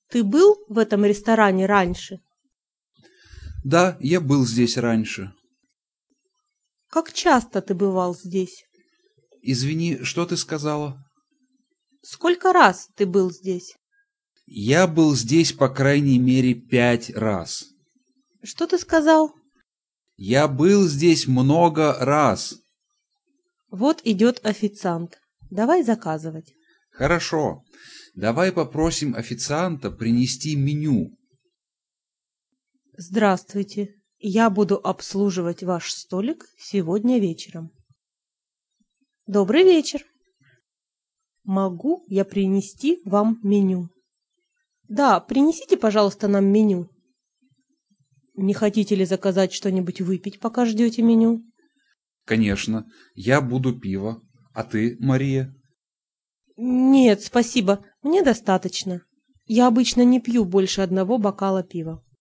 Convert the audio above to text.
Ты был в этом ресторане раньше? Да, я был здесь раньше. Как часто ты бывал здесь? Извини, что ты сказала? Сколько раз ты был здесь? Я был здесь по крайней мере 5 раз. Что ты сказал? Я был здесь много раз. Вот идет официант. Давай заказывать. Хорошо. Давай попросим официанта принести меню. Здравствуйте. Я буду обслуживать ваш столик сегодня вечером. Добрый вечер. Могу я принести вам меню? Да, принесите, пожалуйста, нам меню. Не хотите ли заказать что-нибудь выпить, пока ждете меню? Конечно, я буду пиво. А ты, Мария? Нет, спасибо, мне достаточно. Я обычно не пью больше одного бокала пива.